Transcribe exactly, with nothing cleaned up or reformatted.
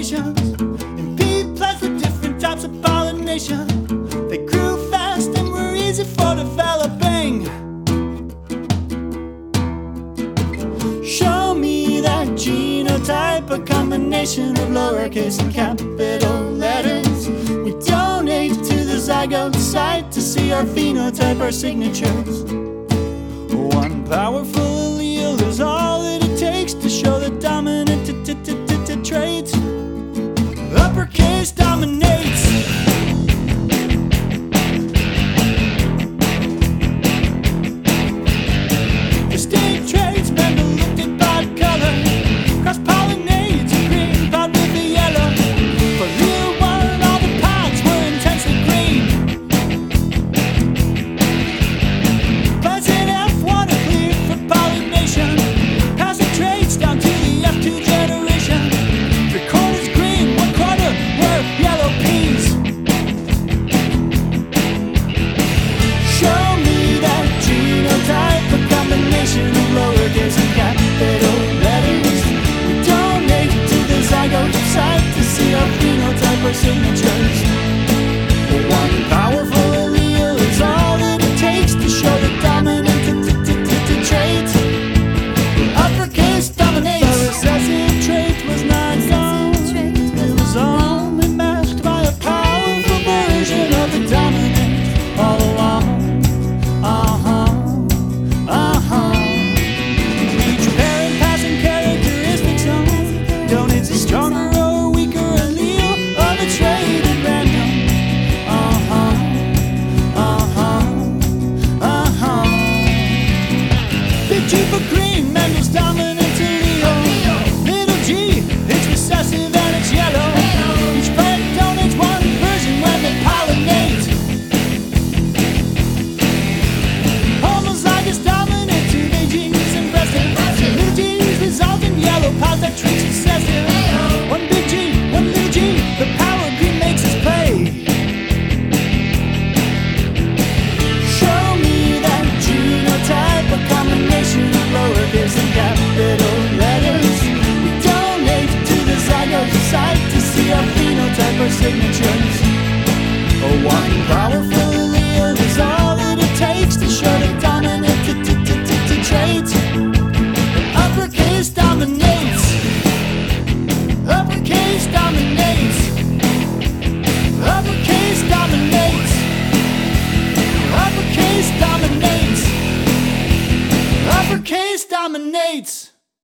combinations, and P plants with different types of pollination. They grew fast and were easy for developing. Show me that genotype, a combination of lowercase and capital letters. We donate to the zygote site to see our phenotype, our signatures. One powerful allele is all that it takes to show the dominant trait. Uppercase dominates. Distinct traits, Mendel looked at by color. Cross-pollinates a green pod with a yellow. For year one, all the pods were intensely green. Plants in F one are cleared for pollination. Passing traits down to the F two generation. Three quarters green, one quarter were yellow peas. Show me that genotype, a combination of lowercase and capital letters. We donate to the zygote site to see our phenotype, our signatures. One powerful allele is all that it takes to show the dominant trait. Uppercase dominates. The recessive trait was not known. It was only masked by a powerful version of the dominant all along. Uh-huh, uh-huh. Each parent passing characteristics on donates a stronger or weaker allele of a trait at random. Uh-huh, uh-huh, uh-huh. Big G for green, Mendel's dominant allele. Little g, it's recessive and it's yellow. Each plant donates one version when they pollinate. Homozygous dominant, two big G's and breasted. Little g's result in yellow pods that traits recessive. One big G, one little g, the power green makes us play. Show me that genotype, a combination of lowercase and capital letters. We donate to the zygote site to see our phenotype, our signatures. One powerful allele is all that it takes to show the dominant trait. Uppercase dominates. Uppercase dominates. Uppercase dominates. Uppercase dominates. Uppercase dominates.